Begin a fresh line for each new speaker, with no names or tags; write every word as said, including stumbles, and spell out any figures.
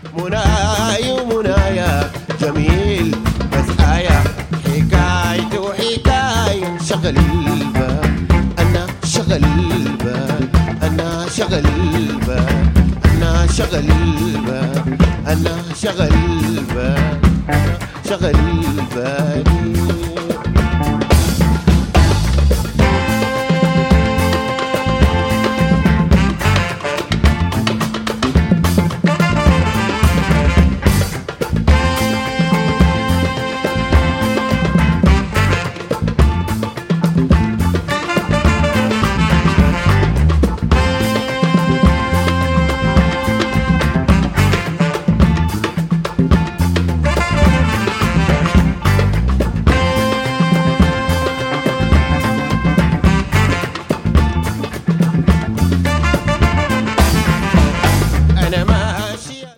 مناي ومنايا جميل بس آية حكايته حكاية شغل البال أنا شغل البال أنا شغل البال أنا شغل البال أنا شغل البال شغل البال